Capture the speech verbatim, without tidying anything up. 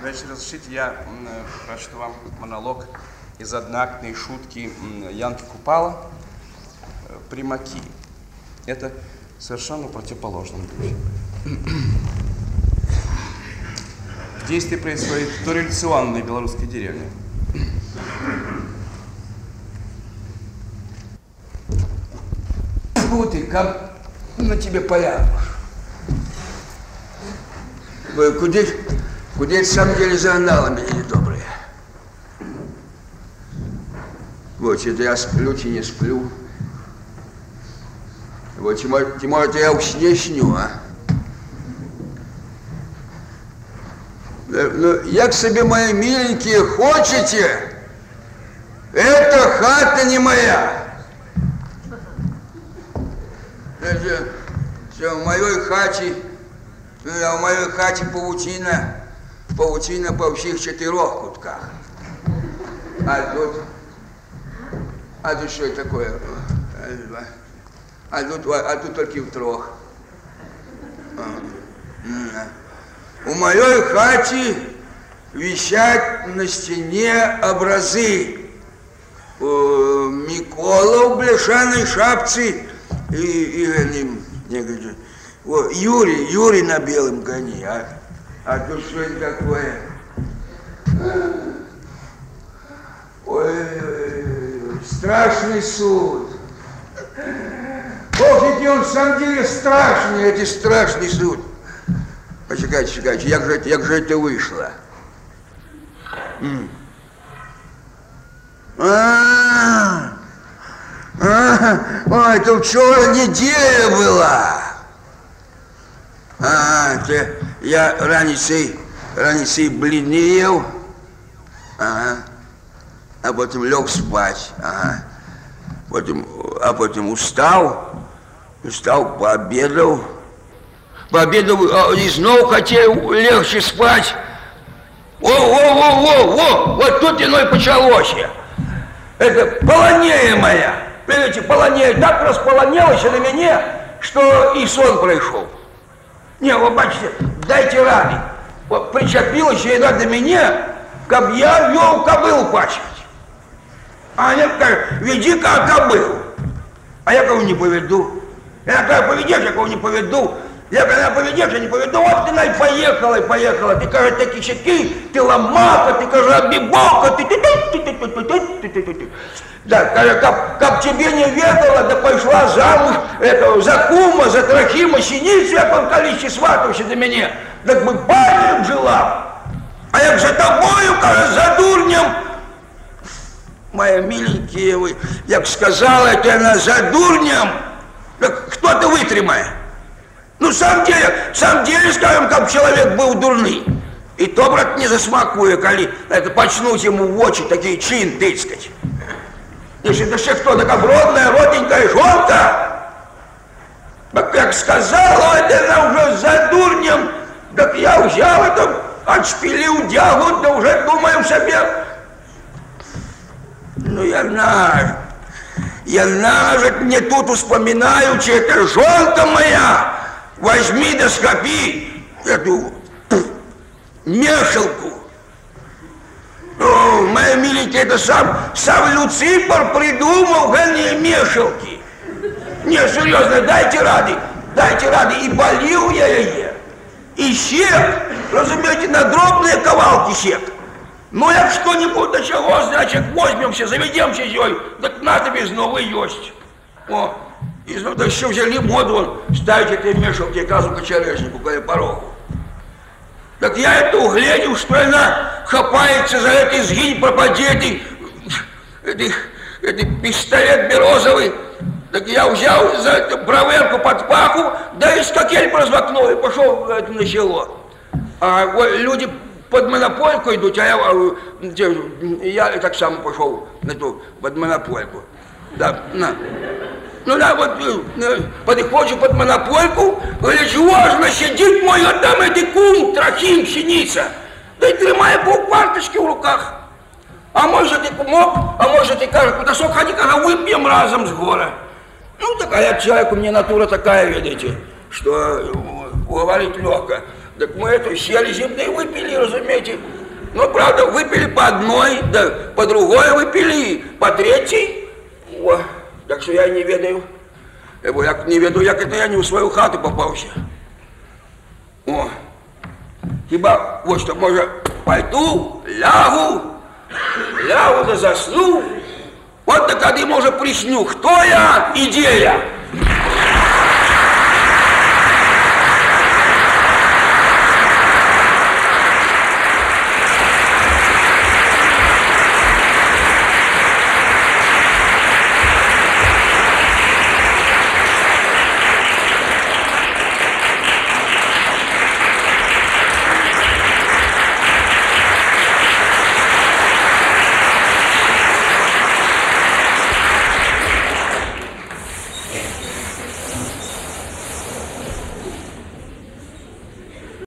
Значит, разрешите, я прочту вам монолог из одноактной шутки Янки Купала «Примаки». Это совершенно противоположно. Действие происходит в дореволюционной белорусской деревне. Ты, как на тебе поля. Куда, куда в самом деле загнала меня недобрые? Вот, это я сплю, чи не сплю. Вот, ти, может, я уж не сню, а? Ну, як себе, мои миленькие, хочете? Эта хата не моя. Это, все, в моей хате, в моей хате паутина, паутина по всех четырех кутках. А тут, а тут что такое? А тут, а тут только в трех. У моей хате висят на стене образы. Микола в бляшаной шапце и, и, и, и о, Юрий, Юрий на белом коне. А, а тут что это такое? Ой, страшный суд. Ох, ведь он в самом деле страшный, это страшный суд. Почекайте, чекайте, як же, як же это вышло? М. А, а, ой, это вчера неделя была. А, это я раніше, раніше бледнел, ага, а потом лег спать, ага, потом, а потом устал, устал, пообедал, пообедал и снова хотел легче спать. О, о, о, о, о, вот тут оно и почалось. Это полонея моя, понимаете, полонея так располонелась на меня, что и сон пришел. Не, вы бачите, дайте рады. Вот причепилась она до меня, как я вел кобылу пачкать. А она говорит, веди как кобылу. А я кого не поведу. Я говорю, поведешь, я кого не поведу. Я говорю, поведешь, я не поведу. Вот ты, Надь, поехала и поехала. Ты, кажешь, такие щеки, ты ломака, ты, кажешь, обибока, ты, ты, ты, ты, ты, ты, ты, ты, ты, ты. Да, как, как тебе не ведала, да пошла замуж это, за кума, за Трохима, синицу, я по количеству сватався до меня. Так бы парнем жила. А як за тобою, кажется, за дурнем. Моя миленькие вы, як сказала, это она за дурнем. Так кто-то вытримает. Ну, в самом деле, в самом деле, скажем, как человек был дурный. И то, брат, не засмакує, коли это почнуть ему в очи такие чин тыскать. Если это все кто такая родная, родненькая жонка, так как сказала, это она уже за дурнем, так я взял это, отшпилил дягу, да уже думаю себе, ну я наш, я наш, мне тут вспоминаю, че это жонка моя, возьми да схопи эту мешалку. О, моя миленькая, это сам, сам Люцифер придумал гони мешалки. Не, серьезно, дайте рады, дайте рады. И болил я ее, и щек, разумеете, на дробные ковалки щек. Ну, як что-нибудь начало, значит, возьмемся, заведемся ей, так надо без новой есть. О, и да еще взяли моду, ставить эти мешалки как раз у кочережнику, к порогу. Так я это углядел, что она хапается за этой сгинь пропадетой, этой, этой пистолет березовый. Так я взял за эту проверку под паху, да и скакель прозвакнул и пошел это, на село. А люди под монопольку идут, а я, я так само пошел на ту под монопольку. Да, на. Ну да, вот подходжу под монопольку, гляжу, важно сидит мой, а там эти кум, Трохим, синица. Да и тримає полкварточки в руках. А может и кумок, а может и кажет, кутасок, ходи, когда выпьем разом с гора. Ну такая человек, у меня натура такая, видите, что говорить легко. Так мы это сели земные выпили, разумеете. Ну, правда, выпили по одной, да по другой выпили, по третьей. О, так что я не ведаю. Бо як не веду, як это я не в свою хату попался. О, хіба вот что, может, пойду, лягу, лягу да засну. Вот так, когда, может, присню, кто я и где я.